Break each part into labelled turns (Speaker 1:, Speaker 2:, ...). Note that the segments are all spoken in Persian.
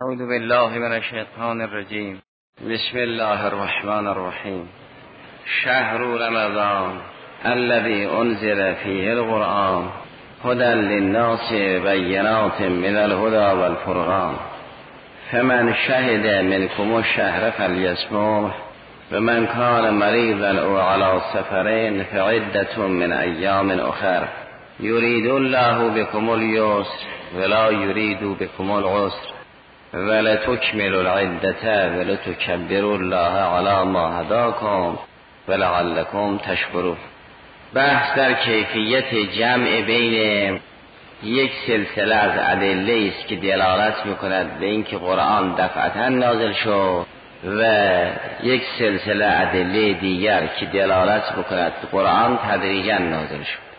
Speaker 1: اعوذ بالله من الشیطان الرجیم. بسم الله الرحمن الرحیم. شهر رمضان الذي انزل فيه القرآن هدى للناس بینات من الهدى والفرقان فمن شهد منكم الشهر فليصمه ومن كان مريضا او على سفر فعدة من ایام اخر يريد الله بكم اليسر ولا يريد بكم العسر ولتكملوا العدة ولتكبروا الله على ما هداكم ولعلكم تشکرون. بحث در کیفیت جمع بین یک سلسله از ادله است که دلالت میکند به اینکه قرآن دفعتا نازل شد و یک سلسله ادله دیگر که دلالت میکند قرآن تدریجا نازل شد.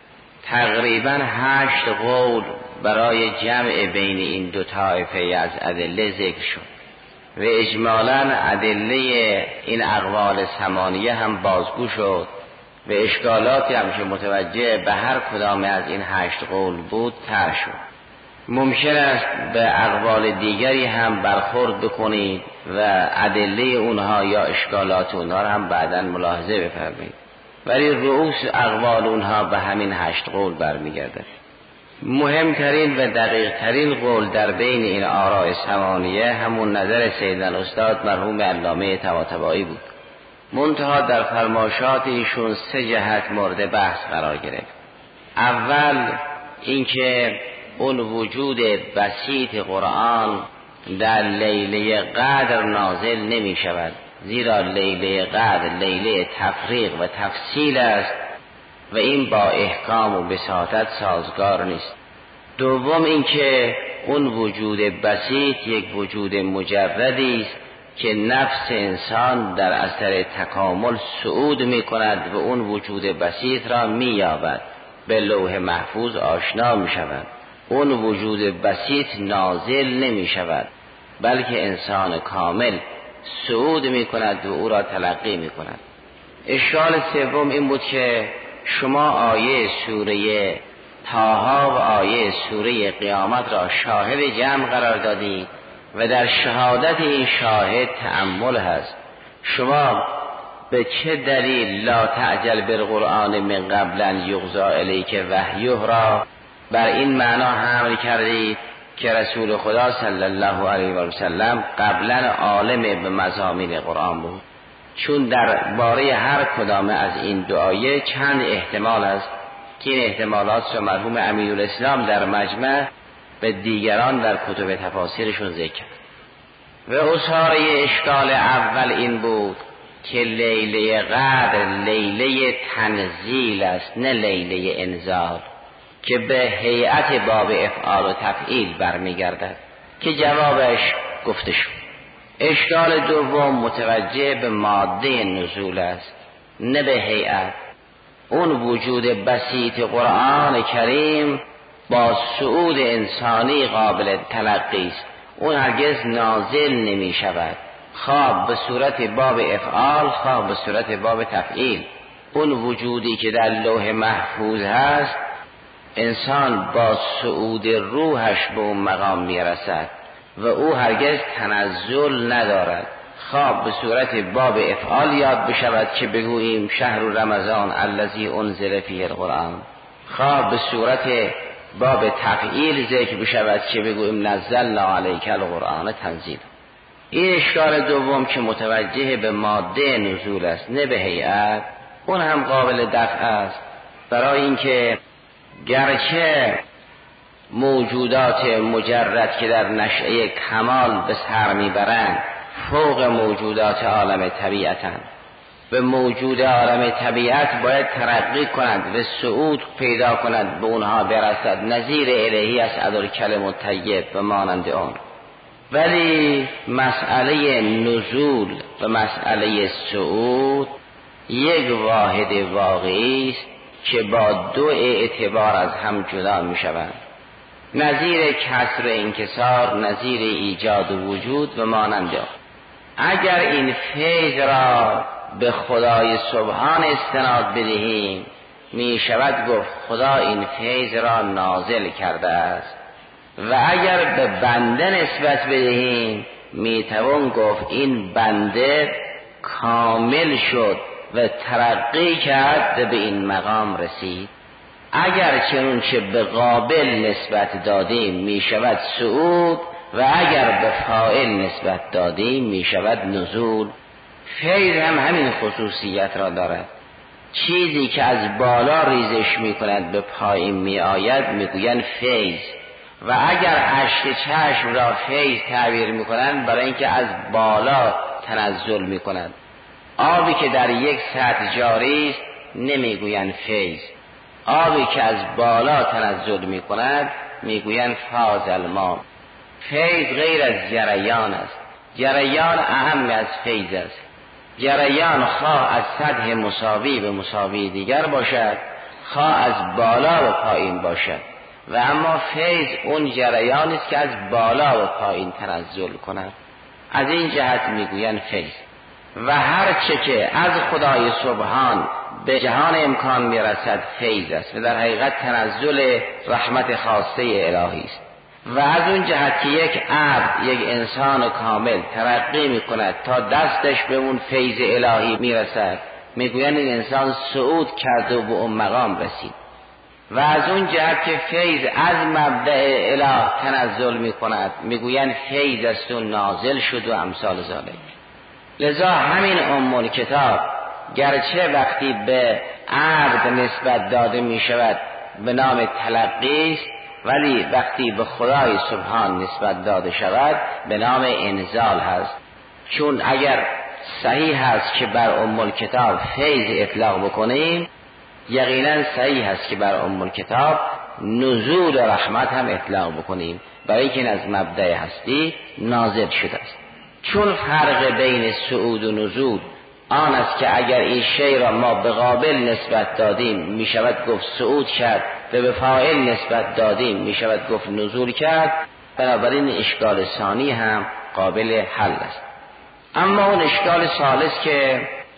Speaker 1: تقریبا 8 قول برای جمع بین این دو طایفه از ادله ذکر شد و اجمالاً ادله این اقوال ثمانیه هم بازگو شد و اشکالاتی هم که متوجه به هر کدام از این 8 قول بود طرح شد. ممکن است به اقوال دیگری هم برخورد بکنید و ادله اونها یا اشکالات اونها را هم بعداً ملاحظه بفرمایید، ولی رؤوس اقوال اونها به همین 8 قول برمیگردد. مهمترین و دقیقترین قول در بین این آراء ثمانیه همون نظر سیدنا استاد مرحوم علامه طباطبایی بود. منتها در فرمایشات ایشون 3 جهت مورد بحث قرار گرفت. اول اینکه اون وجود بسیط قرآن در لیله قدر نازل نمی شود، زیرا لیله قدر لیله تفریق و تفصیل است و این با احکام و بساطت سازگار نیست. دوم اینکه اون وجود بسیط یک وجود مجردی است که نفس انسان در اثر تکامل صعود می کند و اون وجود بسیط را می یابد، به لوح محفوظ آشنا می شود. اون وجود بسیط نازل نمی شود، بلکه انسان کامل صعود می کند و او را تلقی می کند. اشکال سوم این بود که شما آیه سوره طه و آیه سوره قیامت را شاهد جمع قرار دادید و در شهادت این شاهد تأمل هست. شما به چه دلیل لا تعجل بالقرآن من قبل ان یقضی الیک وحیه را بر این معنا حمل کردید که رسول خدا صلی الله علیه و سلم قبلا عالم به مضامین قرآن بود؟ چون در باره هر کدام از این دو آیه چند احتمال است که این احتمالات را مرحوم امیرالاسلام در مجمع به دیگران در کتب تفاسیرشون ذکر. و اصاره اشکال اول این بود که لیله قدر لیله تنزیل است، نه لیله انزال که به هیئت باب افعال و تفعیل برمیگردد که جوابش گفته شد. اشکال دوم متوجه به ماده نزول است، نه به هیئت. اون وجود بسیط قرآن کریم با صعود انسانی قابل تلقی است، اون هرگز نازل نمی شود، خواه به صورت باب افعال خواه به صورت باب تفعیل. اون وجودی که در لوح محفوظ هست، انسان با صعود روحش به اون مقام می رسد و او هرگز تنزل ندارد، خواه به صورت باب افعال یاد بشود که بگوییم شهر رمضان الذی انزل فیه القرآن، خواه به صورت باب تفعیل ذکر بشود که بگوییم نزلنا علیک القرآن تنزیلا. این اشکال دوم که متوجه به ماده نزول است، نه به هیئت، اون هم قابل دفع است، برای اینکه گرچه موجودات مجرد که در نشأه کمال به سر میبرند فوق موجودات عالم طبیعتند، به موجود عالم طبیعت باید ترقی کند و صعود پیدا کند، به اونها برسد، نظیر الهی اسعد الکلم الطیب و مانند آن. ولی مسئله نزول و مسئله صعود یک واحد واقعی است که با 2 اعتبار از هم جدا می شوند، نظیر کسر انکسار، نظیر ایجاد وجود و مانند آن. اگر این فیض را به خدای سبحان استناد بدهیم، می شود گفت خدا این فیض را نازل کرده است و اگر به بنده نسبت بدهیم میتوان گفت این بنده کامل شد و ترقی کرد و به این مقام رسید. اگر چنانچه به قابل نسبت دادیم میشود صعود و اگر به فاعل نسبت دادیم میشود نزول. فیض هم همین خصوصیت را دارد. چیزی که از بالا ریزش میکند به پایین میآید میگویند فیض، و اگر اشک چشم را فیض تعبیر میکنند برای اینکه از بالا تنزل میکند. آبی که در یک سطح جاری است نمیگویند فیض، آبی که از بالا تنزل میکند میگویند فاض الماء. فیض غیر از جریان است، جریان اهم از فیض است. جریان خواه از سطح مساوی به مساوی دیگر باشد، خواه از بالا به پایین باشد، و اما فیض اون جریانی است که از بالا به پایین تنزل کند. از این جهت میگویند فیض. و هر چه که از خدای سبحان به جهان امکان میرسد فیض است و در حقیقت تنزل رحمت خاصه الهی است. و از اون جهت که یک عبد، یک انسان کامل ترقی میکند تا دستش به اون فیض الهی میرسد میگویند این انسان صعود کرد و به اون مقام رسید. و از اون جهت که فیض از مبدأ اله تنزل میکند میگویند فیض است و نازل شد و امثال ذالک. لذا همین کتاب گرچه وقتی به عبد نسبت داده می شود به نام تلقی است، ولی وقتی به خدای سبحان نسبت داده شود به نام انزال هست. چون اگر صحیح هست که بر کتاب فیض اطلاق بکنیم، یقینا صحیح هست که بر کتاب نزول رحمت هم اطلاق بکنیم، برای اینکه از مبدأ هستی نازل شده است. چون فرق بین صعود و نزول آن است که اگر این شی را ما به قابل نسبت دادیم می شود گفت صعود کرد و به فاعل نسبت دادیم می شود گفت نزول کرد، بنابراین اشکال ثانی هم قابل حل است. اما اون اشکال ثالث که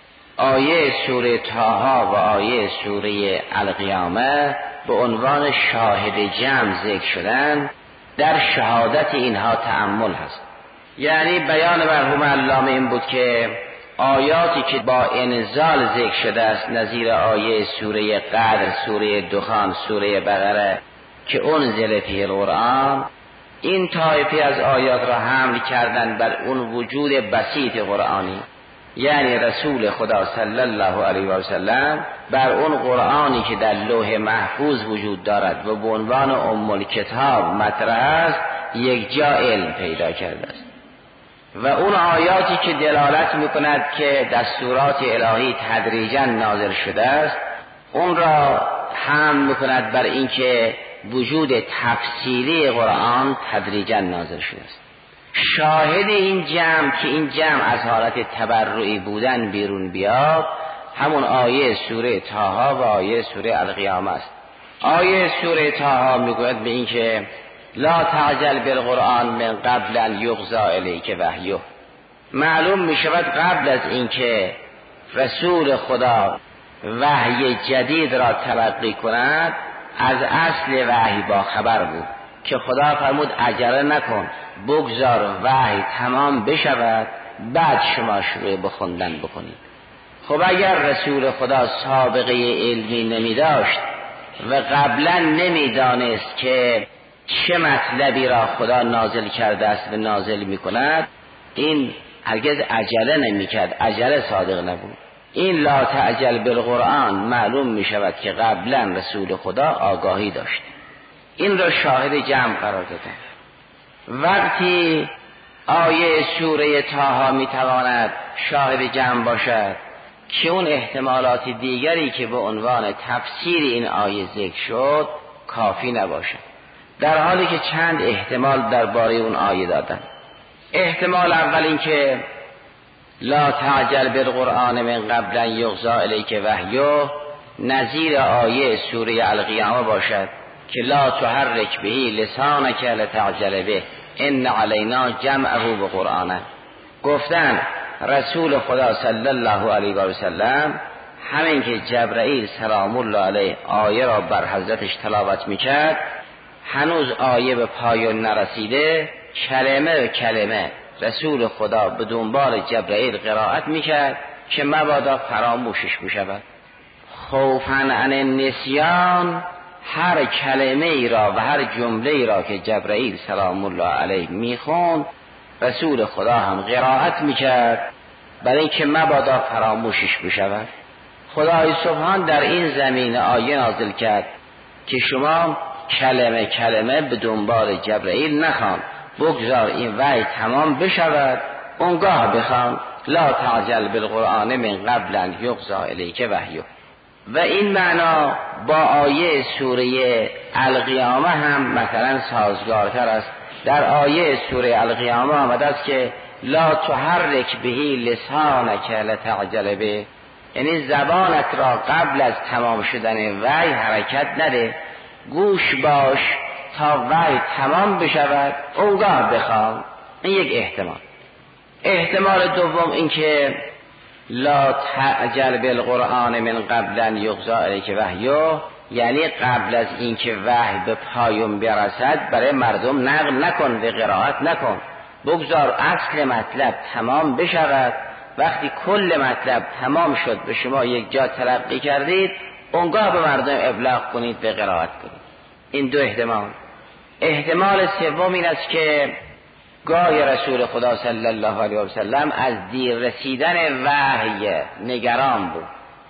Speaker 1: آیه سوره طه و آیه سوره القیامه به عنوان شاهد جمع ذکر شدن، در شهادت اینها تأمل هست. یعنی بیان مرحوم علامه این بود که آیاتی که با انزال ذکر شده است نظیر آیه سوره قدر، سوره دخان، سوره بقره که انزل فیه القرآن، این طایفه از آیات را حمل کردن بر اون وجود بسیط قرآنی، یعنی رسول خدا صلی الله علیه و سلم بر اون قرآنی که در لوح محفوظ وجود دارد و به عنوان کتاب مطرح است یک جا علم پیدا کرده است. و اون آیاتی که دلالت میکند که دستورات الهی تدریجا نازل شده است، اون را حمل میکند بر اینکه وجود تفصیلی قرآن تدریجا نازل شده است. شاهد این جمع که این جمع از حالت تبرعی بودن بیرون بیاد همون آیه سوره طه و آیه سوره القیامه است. آیه سوره طه میگوید به اینکه لا تعجل بالقرآن من قبل ان یقضی الیک وحیه. معلوم می شود قبل از اینکه رسول خدا وحی جدید را تلقی کند از اصل وحی با خبر بود که خدا فرمود عجله نکن، بگذار وحی تمام بشود بعد شما شروع به خوندن بکنید. خب اگر رسول خدا سابقه علمی نمی داشت و قبلا نمی دانست که چه مطلبی را خدا نازل کرده است و نازل می کند، این هرگز عجله نمی کرد، عجله صادق نبود. این لا تعجل بالقرآن معلوم می شود که قبلا رسول خدا آگاهی داشت. این را شاهد جمع قرار دادن. وقتی آیه سوره طه می تواند شاهد جمع باشد که اون احتمالات دیگری که به عنوان تفسیر این آیه ذکر شد کافی نباشد، در حالی که چند احتمال درباره اون آیه دادن. احتمال اول این که لا تعجل بالقرآن من قبل ان یقضی الیک وحیه نظیر آیه سوره القیامه باشد که لا تحرک به لسانک لتعجل به ان علینا جمعه و قرآنه. گفتن رسول خدا صلی الله علیه و سلم همین که جبرئیل سلام الله علیه آیه را بر حضرتش تلاوت میکرد، هنوز آیه به پایان نرسیده، کلمه به کلمه رسول خدا به دنبال جبرئیل قرائت میکرد که مبادا فراموشش بشود. خوفاً عن النسیان، هر کلمه ای را و هر جمله ای را که جبرئیل سلام الله علیه میخوند رسول خدا هم قرائت میکرد برای اینکه مبادا فراموشش بشود. خدای سبحان در این زمینه آیه نازل کرد که شما کلمه کلمه به دنبال جبرئیل نخوان، بگذار این وحی تمام بشود اونگاه بخوان. لا تعجل بالقرآن من قبل ان یقضی الیک وحیه. و این معنا با آیه سوره القیامه هم مثلا سازگارتر است. در آیه سوره القیامه آمده است که لا تحرک به لسانک لتعجل به، یعنی زبانت را قبل از تمام شدن وحی حرکت نده، گوش باش تا وحی تمام بشود اونگاه بخوان. این یک احتمال. احتمال دوم این که لا تعجل بالقرآن من قبل ان یقضی الیک وحیه، یعنی قبل از اینکه وحی به پایان برسد برای مردم نقل نکن و قرائت نکن، بگذار اصل مطلب تمام بشود. وقتی کل مطلب تمام شد به شما یک جا تلقی کردید اونگاه به مردم ابلاغ کنید و قرائت کنید. این دو احتمال. احتمال سوم این است که گاهی رسول خدا صلی الله علیه و سلم از دیر رسیدن وحی نگران بود،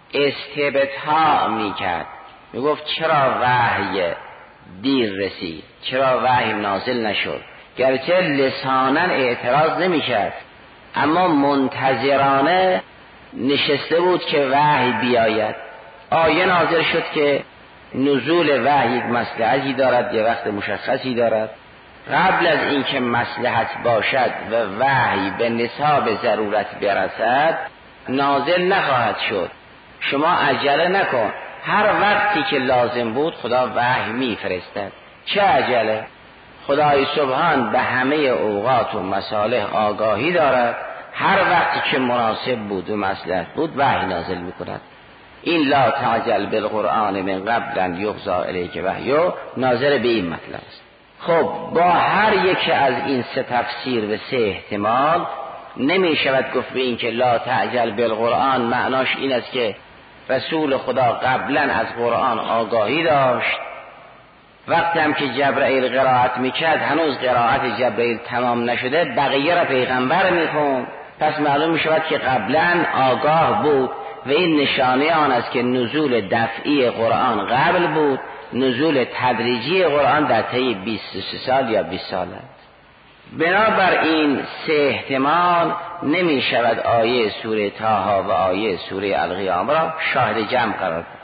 Speaker 1: استبطاء میکرد، میگفت چرا وحی دیر رسید، چرا وحی نازل نشد. گرچه لسانا اعتراض نمیکرد اما منتظرانه نشسته بود که وحی بیاید. آیه نازل شد که نزول وحی یک مصلحتی دارد، یه وقت مشخصی دارد. قبل از اینکه مصلحت باشد و وحی به نصاب ضرورت برسد نازل نخواهد شد. شما عجله نکن، هر وقتی که لازم بود خدا وحی میفرستد. چه عجله؟ خدای سبحان به همه اوقات و مصالح آگاهی دارد، هر وقتی که مناسب بود و مصلحت بود وحی نازل میکند. این لا تعجل بالقرآن من قبل ان یقضی الیک وحیه ناظر به این مطلب است. خب با هر یک از این سه تفسیر و سه احتمال نمی شود گفت به این که لا تعجل بالقرآن معناش این است که رسول خدا قبلا از قرآن آگاهی داشت، وقتی هم که جبرئیل قرائت میکرد هنوز قرائت جبرئیل تمام نشده بقیه را پیغمبر میخوند، پس معلوم میشود که قبلا آگاه بود و این نشانه آن است که نزول دفعی قرآن قبل بود، نزول تدریجی قرآن در طی 23 سال یا 20 سال است. بنابراین سه احتمال نمی شود آیه سوره طه و آیه سوره القیامه را شاهد جمع قرار داد.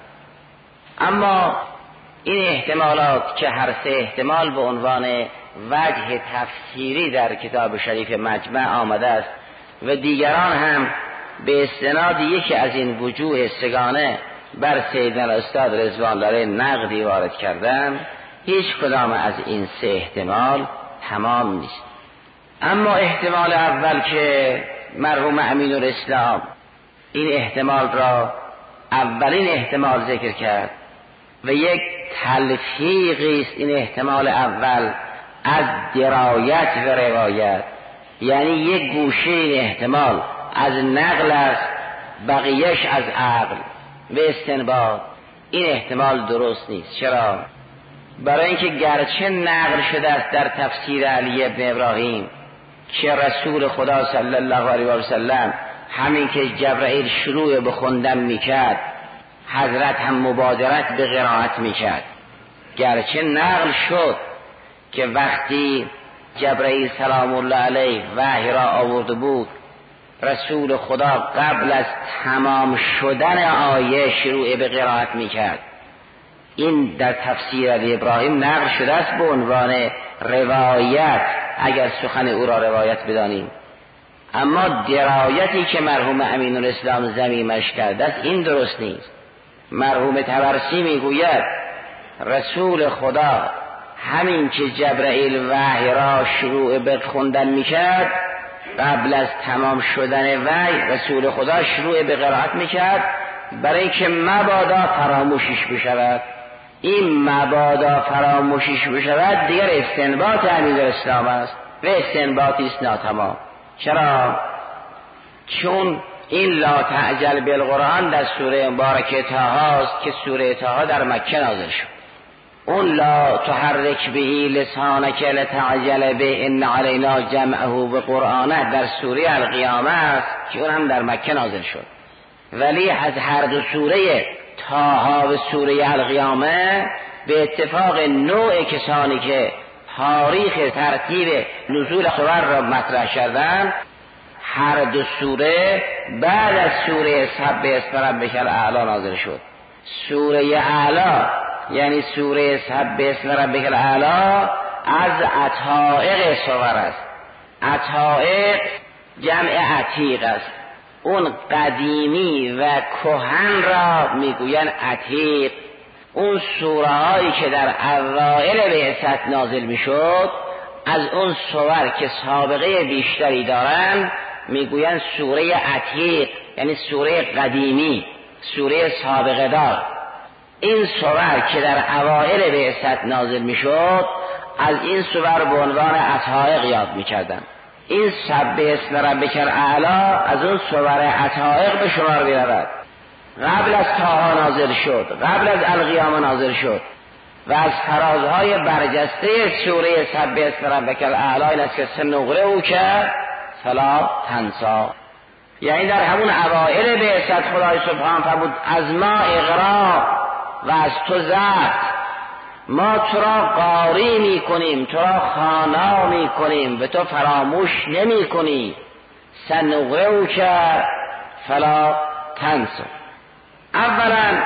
Speaker 1: اما این احتمالات که هر سه احتمال به عنوان وجه تفسیری در کتاب شریف مجمع آمده است و دیگران هم به استناد یکی از این وجوه سگانه بر سیدنا الاستاد رضوان الله نقدی وارد کردن، هیچ کدام از این سه احتمال تمام نیست. اما احتمال اول که مرحوم امین الاسلام این احتمال را اولین احتمال ذکر کرد و یک تلفیقی است این احتمال اول از درایت و روایت، یعنی یک گوشه این احتمال از نقل است بقیهش از عقل و استنباط. این احتمال درست نیست. چرا؟ برای اینکه گرچه نقل شده است در تفسیر علی ابن ابراهیم که رسول خدا صلی الله علیه و سلم همین که جبرئیل شروع به خوندن میکرد حضرت هم مبادرت به قرائت میکرد، گرچه نقل شد که وقتی جبرئیل سلام الله علیه وحی را آورده بود رسول خدا قبل از تمام شدن آیه شروع به قرائت میکرد. این در تفسیر علی ابراهیم نقل شده است به عنوان روایت اگر سخن او را روایت بدانیم، اما درایتی که مرحوم امین الاسلام ضمیمش کرده است این درست نیست. مرحوم طبرسی میگوید رسول خدا همین که جبرئیل وحی را شروع به خوندن میکرد قبل از تمام شدن وحی رسول خدا شروع به قرائت میکرد برای اینکه مبادا فراموشش بشود.
Speaker 2: این مبادا فراموشیش بشود دیگر استنباط امیرالاسلام است و استنباطی است ناتمام. چرا؟ چون این لا تعجل بالقرآن در سوره مبارکه طه است که سوره طه در مکه نازل شد. اون لا تحرک به لسانک لتعجل به ان علینا جمعه و قرآنه در سوره القیامه است که اون هم در مکه نازل شد. ولی از هر دو سوره طه و سوره القیامه به اتفاق نوع کسانی که تاریخ ترتیب نزول سور را مطرح کردند، هر دو سوره بعد از سوره سبح اسم ربک الاعلی نازل شد. سوره اعلی یعنی سوره سبح اسم ربک الاعلی از عتایق سور است. عتایق جمع عتیق است. اون قدیمی و کهن را میگوین عتیق. اون سوره هایی که در اوائل بعثت نازل میشد از اون سور که سابقه بیشتری دارن میگوین سوره عتیق، یعنی سوره قدیمی، سوره سابقه دار. این سور که در اوائل بعثت نازل میشد از این سور به عنوان عتایق یاد میکردن. این سبح اسم ربک الاعلی از اون سور عتایق به شمار میرود. قبل از طه نازل شد، قبل از القیامه نازل شد و از فرازهای برجسته سوره سبح اسم ربک الاعلی این است که سنقرئک فلا تنسی، یعنی در همون اوائل بعثت خدای سبحان فرمود از ما اقرا و از تو ذات، ما تو را قاری می کنیم، تو را خوانا می کنیم و تو فراموش نمی کنی. سنقرئک فلا تنسی. اولا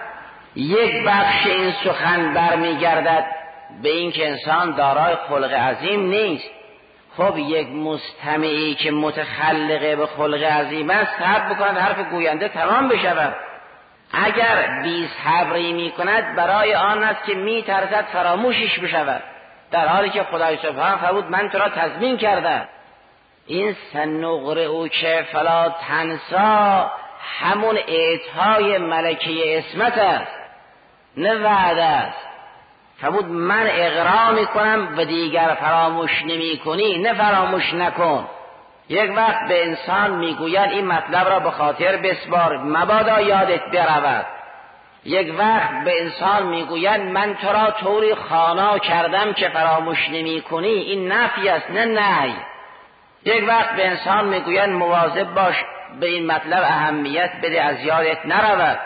Speaker 2: یک بخش این سخن برمیگردد به این که انسان دارای خلق عظیم نیست. خب یک مستمعی که متخلقه به خلق عظیم است صبر بکند حرف گوینده تمام بشود. اگر بی صبری می کند برای آن است که می ترسد فراموشش بشود، در حالی که خدای سبحان فرمود من تو را تضمین کردم. این سنقرئک فلا تنسی همون اعطای ملکه اسمت است، نه وعده است. فرمود من اقرا میکنم و دیگر فراموش نمی کنی، نه فراموش نکن. یک وقت به انسان میگوید این مطلب را به خاطر بسپار مبادا یادت برود. یک وقت به انسان میگوید من تو را طوری خوانا کردم که فراموش نمی کنی، این نفی است نه نهی. یک وقت به انسان میگوید مواظب باش به این مطلب اهمیت بده از یادت نرود.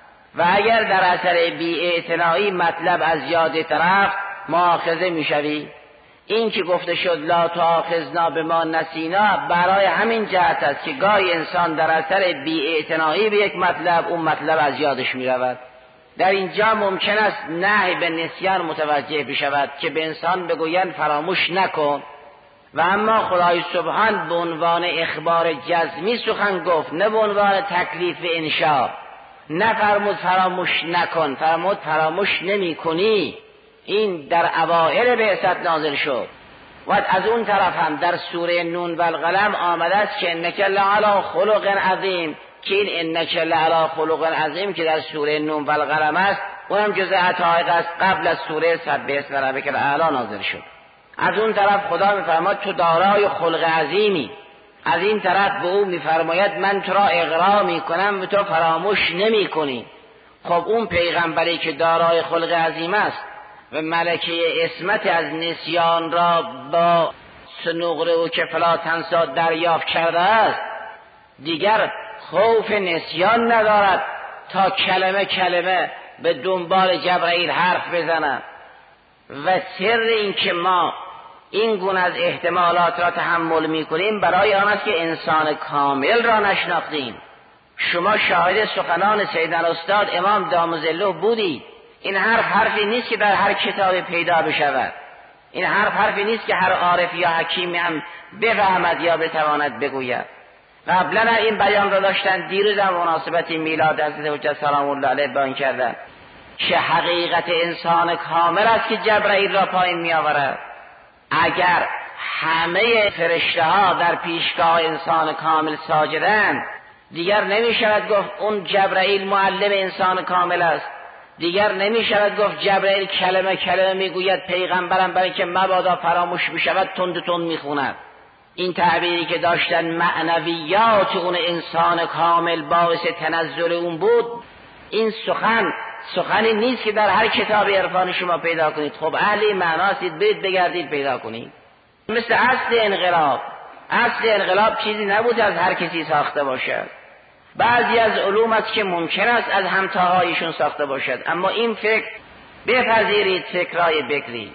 Speaker 2: و اگر در اثر بی‌اعتنایی مطلب از یادت رفت مؤاخذه میشوی. این که گفته شد لا تؤاخذنا بما نسینا برای همین جهت است که گاهی انسان در اثر بی‌اعتنایی به یک مطلب اون مطلب از یادش میرود. در اینجا ممکن است نهی به نسیان متوجه بشود که به انسان بگویند فراموش نکن، و اما خدای سبحان به عنوان اخبار جزمی سخن گفت، نه به عنوان تکلیف انشاء. نفرمود فراموش نکن، فرمود فراموش نمی کنی. این در اوائل بعثت نازل شد. و از اون طرف هم در سوره نون و القلم آمده است که انک لعلی خلق عظیم، که این انک لعلی خلق عظیم که در سوره نون و القلم است اونم جزء عتایق است، قبل از سوره سبح اسم ربک الاعلی نازل شد. از اون طرف خدا میفرماید تو دارای خلق عظیمی، از این طرف به او میفرماید من تو را اقرا میکنم و تو فراموش نمی کنی. خب اون پیغمبری که دارای خلق عظیم است و ملکه اسمت از نسیان را با سنقرئک فلا تنسی دریافت کرده است، دیگر خوف نسیان ندارد تا کلمه کلمه به دنبال جبرئیل حرف بزند. و سر این که ما این گونه از احتمالات را تحمل میکنیم برای آن است که انسان کامل را نشناختیم. شما شاهد سخنان سیدنا استاد امام دام ظله بودید. این حرفی نیست که در هر کتاب پیدا بشود. این حرفی نیست که هر عارف یا حکیمی هم بفهمد یا بتواند بگوید. قبلا این بیان را داشتن، دیروز هم مناسبت میلاد حضرت حجت سلام الله علیه بیان کردن که حقیقت انسان کامل است که جبرئیل را پایین می آورد. اگر همه فرشته ها در پیشگاه انسان کامل ساجدند دیگر نمی شود گفت اون جبرئیل معلم انسان کامل است. دیگر نمی شود گفت جبرئیل کلمه کلمه میگوید پیغمبرم برای که مبادا فراموش بشود تند تند میخوند. این تعبیری که داشتن معنویات اون انسان کامل باعث تنزل اون بود، این سخنی نیست که در هر کتاب عرفان شما پیدا کنید. خب اهل معناستید، برید بگردید پیدا کنید. مثل اصل انقلاب چیزی نبود از هر کسی ساخته باشد. بعضی از علوم است که ممکن است از همتاهایشون ساخته باشد، اما این فکر بپذیرید فکرای بکری،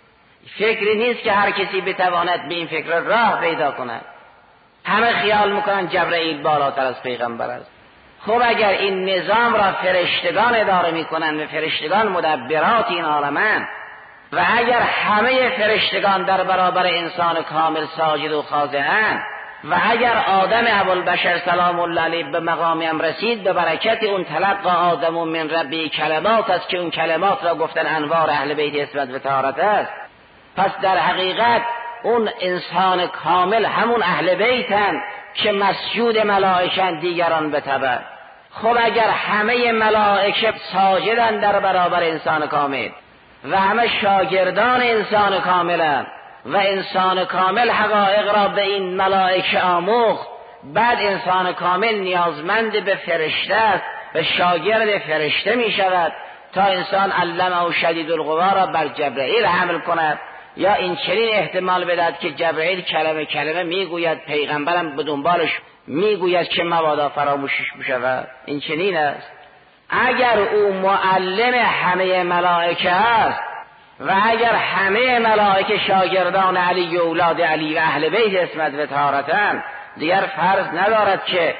Speaker 2: فکری نیست که هر کسی بتواند به این فکر راه پیدا کند. همه خیال میکنن جبرئیل بالاتر از پیغمبر است. خب اگر این نظام را فرشتگان اداره میکنن و فرشتگان مدبرات این عالمن و اگر همه فرشتگان در برابر انسان کامل ساجد و خاضعند و اگر آدم ابوالبشر سلام الله علیه به مقامی هم رسید به برکت اون تلقی آدم من ربی کلمات است که اون کلمات را گفتن انوار اهل بیت عصمت و طهارت است، پس در حقیقت اون انسان کامل همون اهل بیتن که مسجود ملائکه دیگران به تبع. خب اگر همه ملائکه ساجدن در برابر انسان کامل و همه شاگردان انسان کاملن و انسان کامل حقایق را به این ملائکه آموخت، بعد انسان کامل نیازمند به فرشته است و شاگرد فرشته می شود تا انسان علمه شدید القوا را بر جبرئیل حمل کند، یا این چنین احتمال بدهد که جبرئیل کلمه کلمه میگوید پیغمبرم به دنبالش میگوید که مبادا فراموشش بشود. این چنین است. اگر او معلم همه ملائکه است و اگر همه ملائکه شاگردان علی و اولاد علی و اهل بیت عصمت و طهارتند، دیگر فرض ندارد که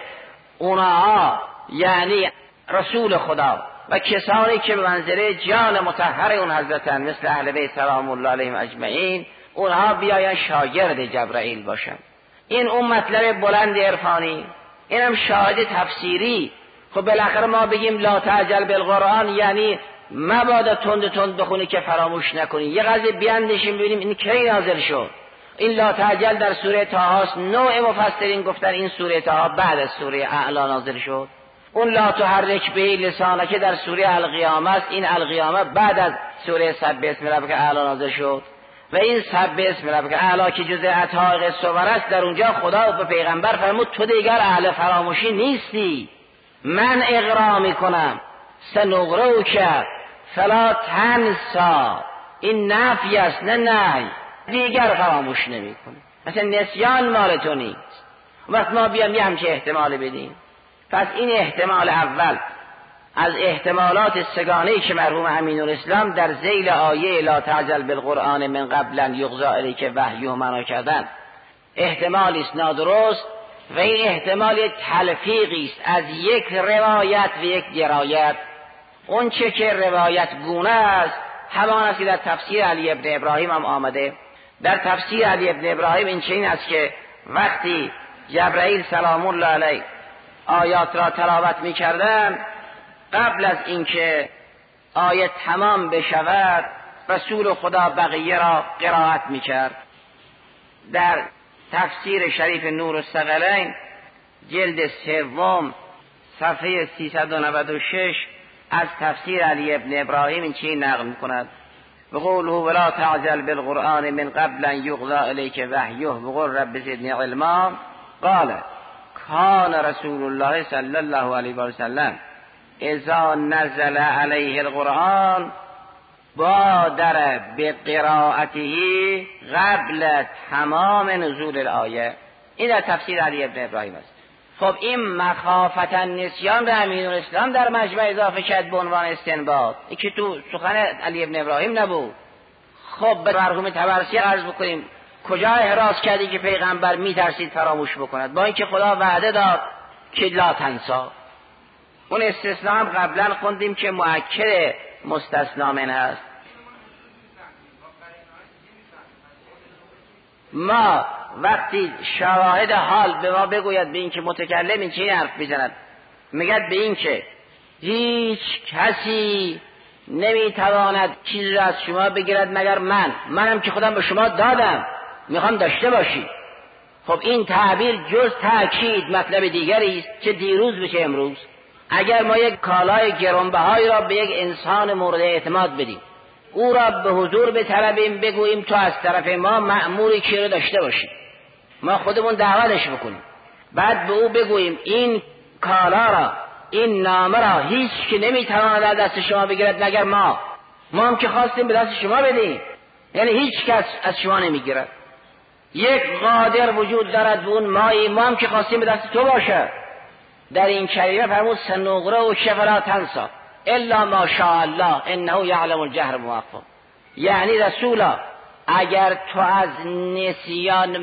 Speaker 2: اونها یعنی رسول خدا و کسانی که به منزله جان مطهر اون حضرتن مثل اهل بیت سلام الله علیهم اجمعین، اونها بیاین شاگرد جبرئیل باشن. این اون مطلب بلند عرفانی، اینم شاهد تفسیری. خب بالاخره ما بگیم لا تعجل بالقرآن یعنی مبادا تند تند بخونی که فراموش نکنی. یه قضیه بیاندیشیم ببینیم این کی نازل شد. این لا تعجل در سوره طه است. نوع مفسرین گفتن این سوره طه بعد از سوره اعلی نازل شد. اون لا تحرک به لسانک که در سوره القیامه است، این القیامه بعد از سوره سبح اسم ربک اعلی نازل شد. و این سبح اسم ربک اعلی که جزء عطایق صور است، در اونجا خدا به پیغمبر فرمود تو دیگر اهل فراموشی نیستی، من اقرا میکنم سنقرئک فلا تنسی. این نفی است نه نهی، دیگر فراموش نمیکنه. مثلا نسیان مال تو نیست. وقت ما بیام یه همچه احتمال بدیم. پس این احتمال اول از احتمالات سگانه‌ای که مرحوم امینالاسلام در ذیل آیه لا تعجل بالقرآن من قبل ان یقضی الیک وحیه معنا کردن احتمالی است نادرست و این احتمال تلفیقی است از یک روایت و یک درایت. اون چه که روایت گونه است همان است که در تفسیر علی ابن ابراهیم هم آمده. در تفسیر علی ابن ابراهیم این چنین است که وقتی جبرئیل سلام الله علیه آیات را تلاوت می کردن، قبل از اینکه آیه تمام بشود رسول خدا بقیه را قرائت می کرد. در تفسیر شریف نور الثقلین جلد سوم صفحه 396 از تفسیر علی ابن ابراهیم این چنین نقل می کند: بقوله ولا تعجل بالقرآن من قبل ان یقضی الیک وحیه وقل رب زدنی علما قال کان رسول الله صلی الله علیه و سلم اذا نزل علیه القرآن بادر بقراءته قبل تمام نزول الآیه. این در تفسیر علی ابن ابراهیم است. خب این مخافت النسیان به امینالاسلام در مجمع اضافه کرد به عنوان استنباط، این که تو سخن علی ابن ابراهیم نبود. خب به مرحوم طبرسی عرض بکنیم کجا احراز کردی که پیغمبر میترسید فراموش بکند، با اینکه خدا وعده داد که لا تنسا. اون استثناء هم قبلا خوندیم که مؤکد مستثنا منه است. ما وقتی شواهد حال به ما بگوید به این که متکلم این چی حرف بزند، میگد به این که هیچ کسی نمیتواند چیزی از شما بگیرد مگر منم که خودم به شما دادم میخوام داشته باشی. خب این تعبیر جز تأکید مطلب دیگری است که دیروز بشه امروز. اگر ما یک کالای گرانبهایی را به یک انسان مورد اعتماد بدیم، او را به حضور بطلبیم، بگوییم تو از طرف ما مأموری که رو داشته باشیم، ما خودمون دعوتش بکنیم، بعد به او بگوییم این کالا را، این نامه را هیچ که نمیتواند از دست شما بگیرد مگر ما هم که خواستیم به دست شما بدیم، یعنی هیچ کس از شما نمیگیرد. یک قادر وجود دارد به اون مایی، ما هم که خواستیم به دست تو باشه. در این کلمه فرمود سنقرأک فلا تنسی الا ما شاء الله انه یعلم الجهر و اخفی. یعنی رسولا اگر تو از نسیان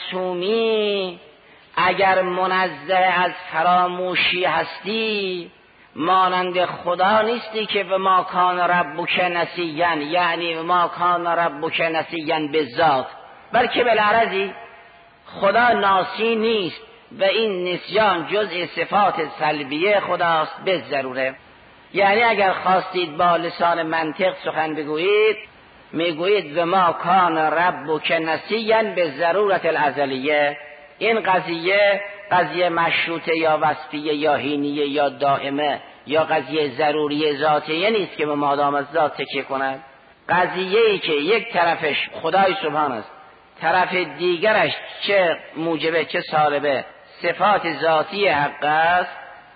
Speaker 2: معصومی، اگر منزه از فراموشی هستی، مانند خدا نیستی که به ما کان ربک نسیا، یعنی به ما کان ربک نسیا بالذات، بلکه بالعرضی خدا ناسی نیست و این نسیان جزء صفات سلبیه خداست به ضروره. یعنی اگر خواستید با لسان منطق سخن بگویید، میگویید و ما کان ربک نسیا به ضرورت الازلیه. این قضیه مشروطه یا وصفیه یا حینیه یا دائمه یا قضیه ضروری ذاتیه نیست که به مادام از ذات تکیه کند. قضیه‌ای که یک طرفش خدای سبحان است، طرف دیگرش چه موجبه چه سالبه صفات ذاتی حق است،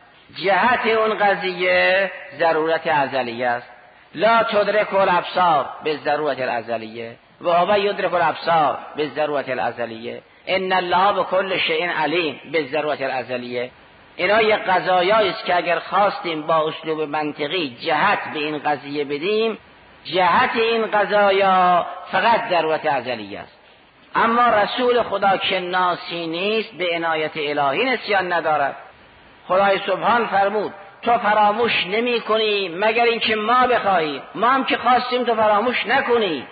Speaker 2: جهت اون قضیه ضرورت ازلیه است. لا تدرک الابصار به ضرورت الازلیه و هو یدرک الابصار به ضرورت الازلیه. ان الله بكل شیء علیم به ضرورت الازلیه. اینا یک قضایایی است که اگر خواستیم با اسلوب منطقی جهت به این قضیه بدیم، جهت این قضایا فقط ضرورت ازلیه است. اما رسول خدا که ناسی نیست، به عنایت الهی نسیان ندارد. خدای سبحان فرمود تو فراموش نمی کنی مگر اینکه ما بخواهیم، ما هم که خواستیم تو فراموش نکنی.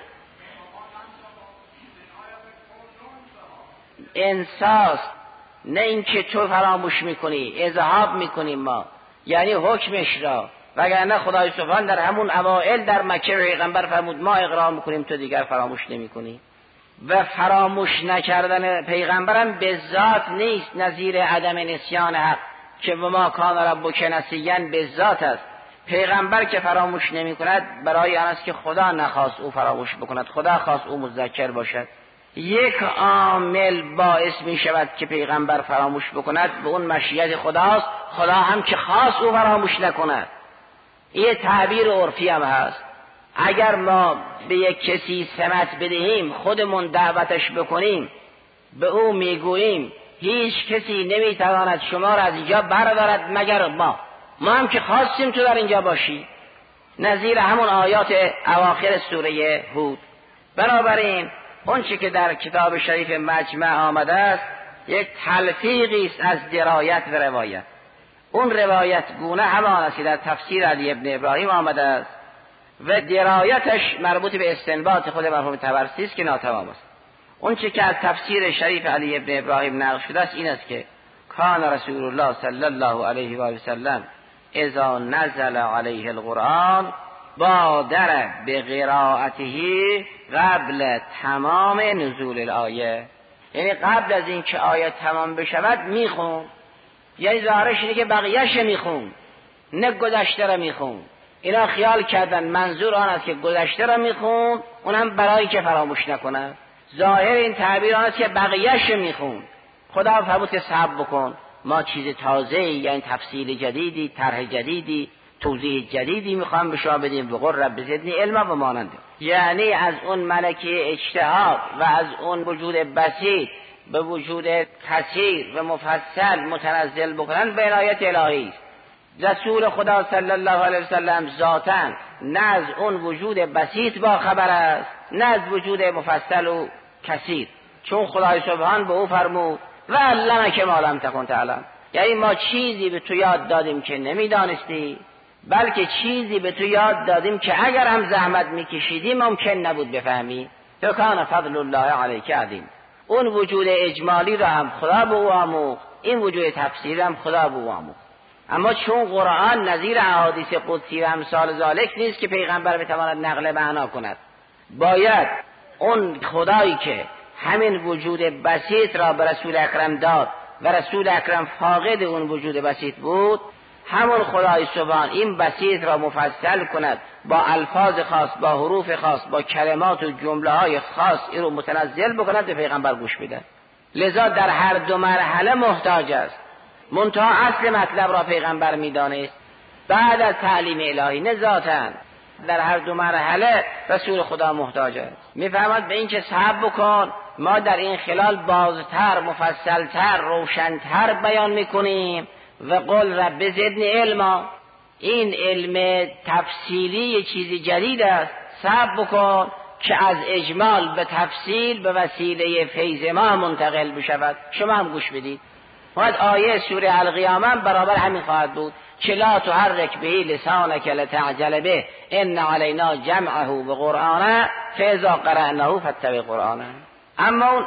Speaker 2: انساس نه اینکه تو فراموش میکنی، اذهاب میکنیم ما، یعنی حکمش را. وگرنه خدای سبحان در همون اوائل در مکه پیغمبر فرمود ما اقرار میکنیم تو دیگر فراموش نمیکنی. و فراموش نکردن پیغمبرم به ذات نیست نظیر عدم نسیان حق که ما کان ربک نسیا به ذات است. پیغمبر که فراموش نمی کند برای آن است که خدا نخواست او فراموش بکند، خدا خواست او مذکر باشد. یک عامل باعث می شود که پیغمبر فراموش بکند، به اون مشیت خداست، خدا هم که خواست او فراموش نکند. این تعبیر عرفی هم هست. اگر ما به یک کسی سمت بدهیم، خودمون دعوتش بکنیم، به او میگوییم هیچ کسی نمیتواند شما را از اینجا بردارد مگر ما هم که خواستیم تو در اینجا باشی، نظیر همون آیات اواخر سوره هود. بنابراین اون چی که در کتاب شریف مجمع آمده است یک تلفیقی است از درایت و روایت. اون روایت گونه همان است که در تفسیر علی ابن ابراهیم آمده است و درایتش مربوط به استنباط خود مرحوم طبرسی است که ناتمام است. اون چی که از تفسیر شریف علی ابن ابراهیم نقل شده است این است که کان رسول الله صلی الله علیه و آله و سلم اذا نزل علیه القرآن بادر به قراءته قبل تمام نزول الآیه. یعنی قبل از این که آیه تمام بشود میخون، یعنی ظاهرش اینه که بقیهش میخون نه گذشته را میخون. اینا خیال کردن منظور آن است که گذشته را میخون اونم برای که فراموش نکنه. ظاهر این تعبیر آن است که بقیهش میخون. خدا فرمود که صبر بکن، ما چیز تازه یعنی تفصیل جدیدی، طرح جدیدی، توضیح جدیدی میخوام به شما بدیم. بقول رب زدنی علما و ماننده. یعنی از اون ملکه اجتهاد و از اون وجود بسیط به وجود کثیر و مفصل متنزل بکنن به عنایت الهی است. رسول خدا صلی الله علیه وسلم ذاتاً نه از اون وجود بسیط با خبر است نه از وجود مفصل و کثیر، چون خدای سبحان به او فرمود و علمک ما لم تکن تعلم. یعنی ما چیزی به تو یاد دادیم که نمیدانستی، بلکه چیزی به تو یاد دادیم که اگر هم زحمت میکشیدی ممکن نبود بفهمی. تو کان فضل الله علیک عظیم. اون وجود اجمالی را هم خدا به او آموخت، این وجود تفسیری هم خدا به او آموخت. اما چون قرآن نظیر احادیث قدسی و امثال ذالک نیست که پیغمبر بتواند نقل معنا کند، باید اون خدایی که همین وجود بسیط را به رسول اکرم داد و رسول اکرم فاقد اون وجود بسیط بود، همون خدای سبحان این بسیط را مفصل کند، با الفاظ خاص، با حروف خاص، با کلمات و جمله های خاص این رو متنزل بکند، به پیغمبر گوش بدن. لذا در هر دو مرحله محتاج است. منتها اصل مطلب را پیغمبر میدانست بعد از تعلیم الهی، نذاتاً در هر دو مرحله رسول خدا محتاج است. میفرماد به این که صبر بکن، ما در این خلال بازتر، مفصلتر، روشنتر بیان میکنیم. و قل رب زدنی علما، این علم تفصیلی یه چیزی جدید است. صبر بکن که از اجمال به تفصیل به وسیله فیض ما منتقل بشود. شما هم گوش بدید. باید آیه سوره القیامه برابر همین خواهد بود که لا تحرک به لسانک لتعجل به ان علینا جمعه و قرآنه فاذا قرأناه فاتبع قرآنه. اما اون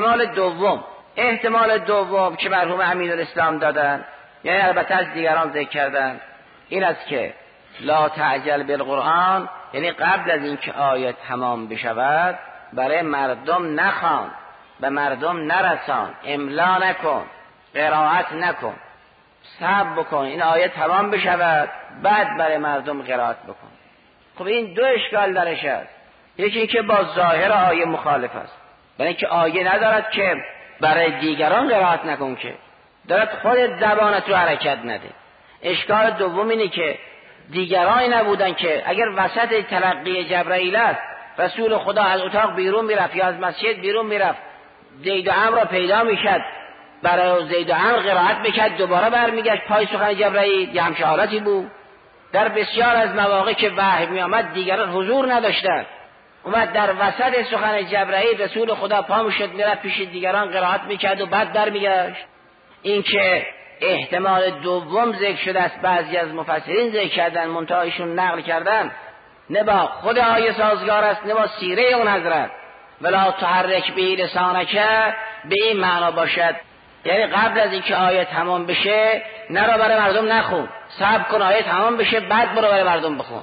Speaker 2: احتمال دوم که مرحوم امینالاسلام دادن، یعنی البته از دیگران ذکر کردن، این است که لا تعجل بالقرآن، یعنی قبل از اینکه آیه تمام بشود برای مردم نخوان، به مردم نرسان، املا نکن، قرائت نکن، صبر بکن این آیه تمام بشود بعد برای مردم قرائت بکن. خب این دو اشکال درش است. یکی که با ظاهر آیه مخالف است، برای اینکه آیه ندارد که برای دیگران قرائت نکن، که دارد خود زبانت رو حرکت نده. اشکال دوم اینه که دیگرانی نبودن که اگر وسط تلقی جبرائیل است رسول خدا از اتاق بیرون میرفت یا از مسجد بیرون میرفت، زید و عمرو را پیدا میشد، برای زید و عمرو قرائت میکرد، دوباره برمیگشت پای سخن جبرائیل، یه همچه حالتی بود. در بسیار از مواقع که وحی میآمد دیگران حضور نداشتند، اومد در وسط سخن جبرائیل رسول خدا پا میشد میرفت پیش دیگران قرائت میکرد و بعد برمیگشت. این که احتمال دوم ذکر شده است، بعضی از مفسرین ذکر کردن، منتها ایشون نقل کردن نه با خود آیه سازگار است نه با سیره اون حضرت. ولا تحرک به لسانک به این معنا باشد، یعنی قبل از اینکه آیه تمام بشه نرو برای مردم نخون، صبر کن آیه تمام بشه بعد برو برای مردم بخون.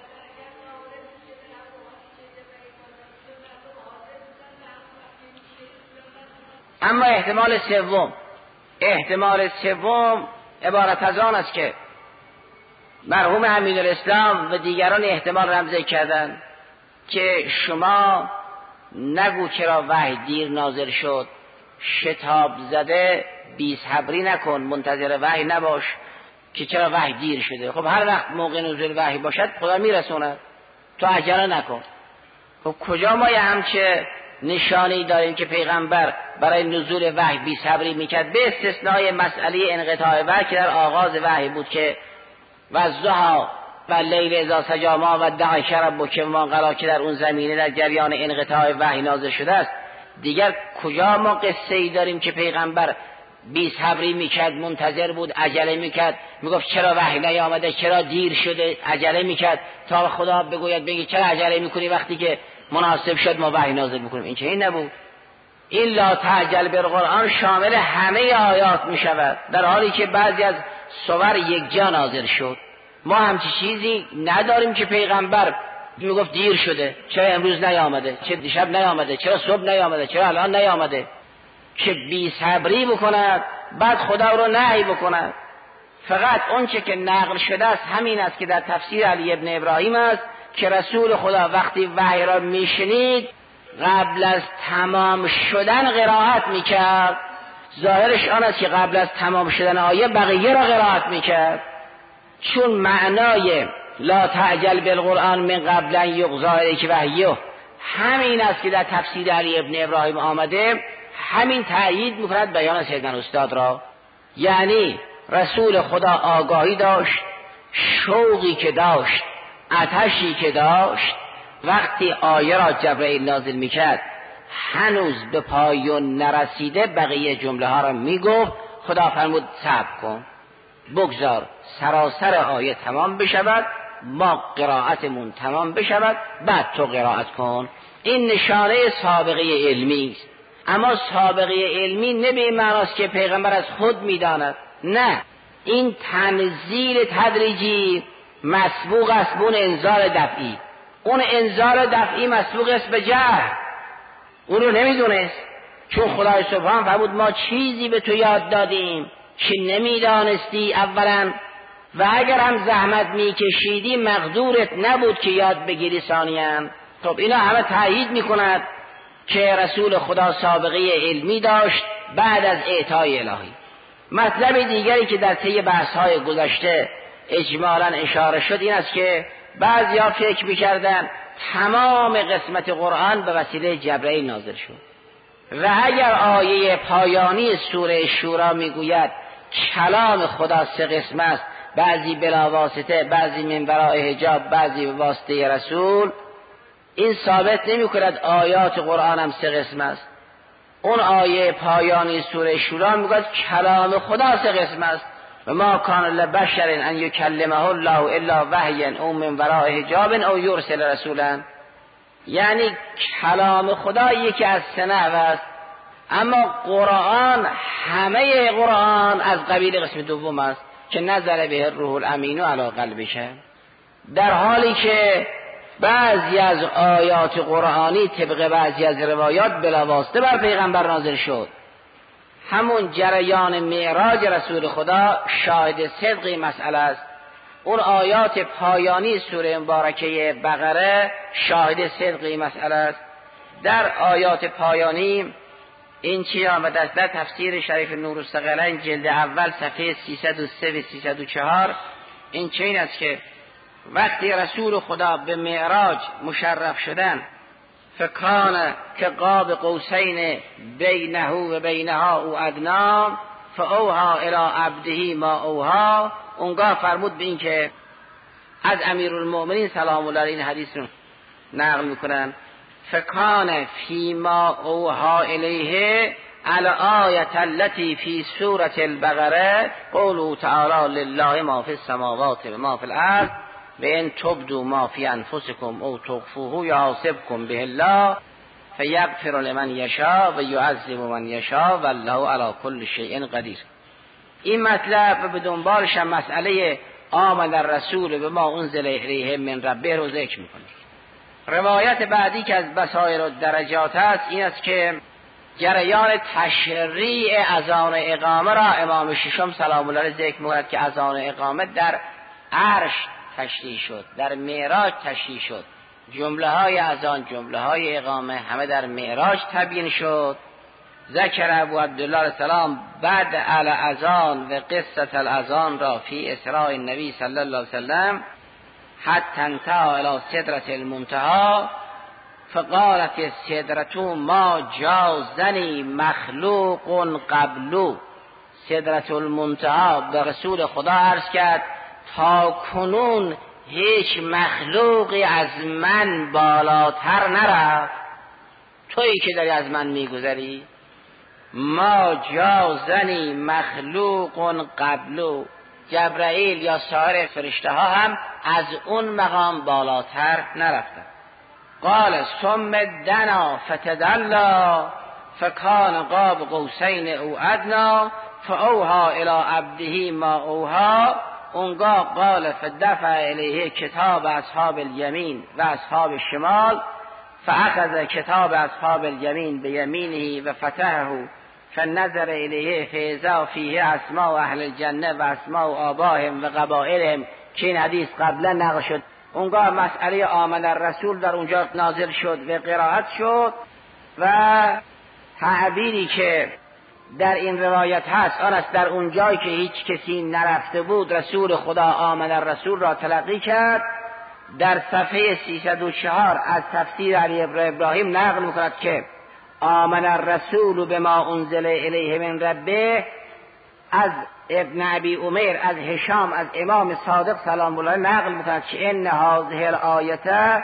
Speaker 2: اما احتمال سوم عبارت از آن است که مرحوم امینالاسلام و دیگران احتمال رمز کردن که شما نگو چرا وحی دیر نازل شد، شتاب زده بی صبری نکن، منتظر وحی نباش که چرا وحی دیر شده. خب هر وقت موقع نزول وحی باشد خدا میرسوند، تو عجله نکن. خب کجا ما یه همچه نشانی داریم که پیغمبر برای نزول وحی بی صبری میکرد، به استثنای مسئله انقطاع وحی که در آغاز وحی بود که والضحی و لیل اذا سجی ما ودعک ربک ما قال، که در اون زمینه در جریان انقطاع وحی نازل شده است. دیگر کجا ما قصه ای داریم که پیغمبر بی صبری میکرد، منتظر بود، عجله میکرد، میگفت چرا وحی نیامده، چرا دیر شده، عجله میکرد تا خدا بگوید بگی چرا عجله میکنی وقتی که مناسب شد ما وحی نازل میکنیم. این چه این نبود. این لا تعجل بالقرآن شامل همه آیات میشود، در حالی که بعضی از سور یک جا نازل شد. ما همچی چیزی نداریم که پیغمبر میگفت دیر شده، چرا امروز نیامده، چرا دیشب نیامده، چرا صبح نیامده، چرا الان نیامده، که بی صبری بکند بعد خدا رو نهی بکند. فقط اون چه که نقل شده است همین است که در تفسیر علی ابن ابراهیم است که رسول خدا وقتی وحی را میشنید قبل از تمام شدن قرائت میکرد. ظاهرش آن است که قبل از تمام شدن آیه بقیه را قرائت میکرد، چون معنای لا تعجل بالقرآن من قبل ان یقضی الیک وحیه همین است که در تفسیر علی ابن ابراهیم آمده. همین تأیید میکند بیان سیدنا استاد را. یعنی رسول خدا آگاهی داشت، شوقی که داشت، آتشی که داشت، وقتی آیه را جبرائیل نازل میکرد هنوز به پایان نرسیده بقیه جمله ها را میگفت. خدا فرمود صبر کن، بگذار سراسر آیه تمام بشود، ما قرائتمون تمام بشود، بعد تو قرائت کن. این نشانه سابقه علمی است. اما سابقه علمی نه به معناست که پیغمبر از خود میداند، نه، این تنزیل تدریجی مسبوق است به اون انذار دفعی. اون انذار دفعی مسبوق است به جهل، اون رو نمیدونست، چون خدای سبحان فرمود ما چیزی به تو یاد دادیم که نمیدانستی اولا و اگر هم زحمت میکشیدی مقدورت نبود که یاد بگیری ثانیاً. خب اینا همه تایید میکند که رسول خدا سابقه علمی داشت بعد از اعطای الهی. مطلب دیگری که در طی بحث‌های گذشته اجمالاً اشاره شد این است که بعضیا فکر می‌کردند تمام قسمت قرآن به وسیله جبرئیل نازل شد و اگر آیه پایانی سوره شورا میگوید کلام خدا سه قسم است، بعضی بلا واسطه، بعضی من وراء حجاب، بعضی به واسطه رسول، این ثابت نمی‌کند آیات قرآن هم سه قسم است. اون آیه پایانی سوره شورا میگوید کلام خدا سه قسم است و ما کان لبشر ان یکلمه الله الا وحیا او من وراء حجاب او یرسل رسولا. یعنی کلام خدا یکی از سه نحو است، اما قرآن همه قرآن از قبیل قسم دوم است که نزل به الروح الامین علی قلبک، در حالی که بعضی از آیات قرآنی طبق بعضی از روایات بلاواسطه بر پیغمبر نازل شد. همون جریان معراج رسول خدا شاهد صدق این مسئله است. اون آیات پایانی سوره مبارکه بقره شاهد صدق این مسئله است. در آیات پایانی این چی آمده است؟ در تفسیر شریف نورالثقلین جلد اول صفحه 303 و 304 این چنین است که وقتی رسول خدا به معراج مشرف شدن، فکان که قاب قوسین بینه و بینها او ادنا فاوها الی عبده ما اوها. اونگاه فرمود به این که از امیرالمؤمنین سلام الله علیه این حدیث رو نقل میکنن، فکان فی ما اوها الیه الآیة التي فی سورة البقره قوله تعالی لله ما فی السماوات و ما فی الارض و ان تبدوا ما فی انفسکم او تخفوه یحاسبکم به الله فیغفر لمن یشاء و یعذب من یشاء والله علی کل شیء قدیر. این مطلب به دنبالش هم مسئله آمن الرسول به ما انزل الیه من ربه رو ذکر میکنه. روایت بعدی که از بصائر و درجات است این است که جریان تشریع اذان اقامه را امام ششم سلام الله علیه ذکر می‌کند که اذان اقامه در عرش تشریع شد، در معراج تشریع شد. جمله های اذان، جمله های اقامه همه در معراج تبیین شد. ذکر ابو عبدالله علیه السلام بعد الاذان و قصه الاذان را فی اسراء النبی صلی الله علیه وسلم حتی انتهى الى سدرة المنتهى فقالت السدرة ما جازنی مخلوق قبلو. سدرة المنتهى به رسول خدا عرض کرد تا کنون هیچ مخلوقی از من بالاتر نرفت، تویی که داری از من میگذری. ما جازنی مخلوق قبلو، جبرائیل یا سایر فرشته ها هم از اون مقام بالاتر نرفتن. قال ثم دنا فتدلا فکان قاب قوسین او ادنا فاوها الی عبده ما اوها. اونگاه قال فدفع الیه کتاب اصحاب الیمین و اصحاب الشمال فاخذ کتاب اصحاب الیمین بیمینه و فتحه فنظر الیه فاذا فیه اسماء اهل الجنه و اسماء آبائهم و قبائلهم که این حدیث قبلا نقل شد. اونگاه مسئله آمن الرسول در اونجا نازل شد و قرائت شد و تعبیری که در این روایت هست آن است در اونجایی که هیچ کسی نرفته بود رسول خدا آمن الرسول را تلقی کرد. در صفحه 304 از تفسیر علی ابراهیم نقل میکند که آمن الرسول بما انزل الیه من ربه از ابن ابی عمیر از هشام از امام صادق سلام الله نقل میکند که ان هذه الآیه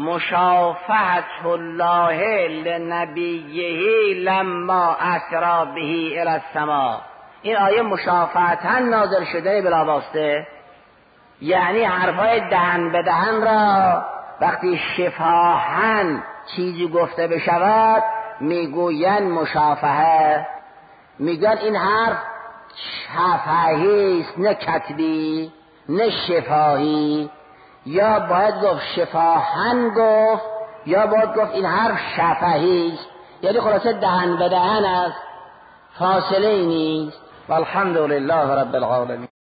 Speaker 2: مشافهة الله لنبیه لما اسری به الی السماء. این آیه مشافهتا نازل شده بلاواسطه، یعنی حرفای دهن به دهن را وقتی شفاهن چیزی گفته بشود میگوین مشافهه، میگن این حرف شفاهی است نه کتبی نه شفاهی، یا باید گفت شفاهن گفت یا باید گفت این حرف شفاهی است، یعنی خلاصه دهن به دهن است، فاصله نیست. والحمد لله رب العالمین.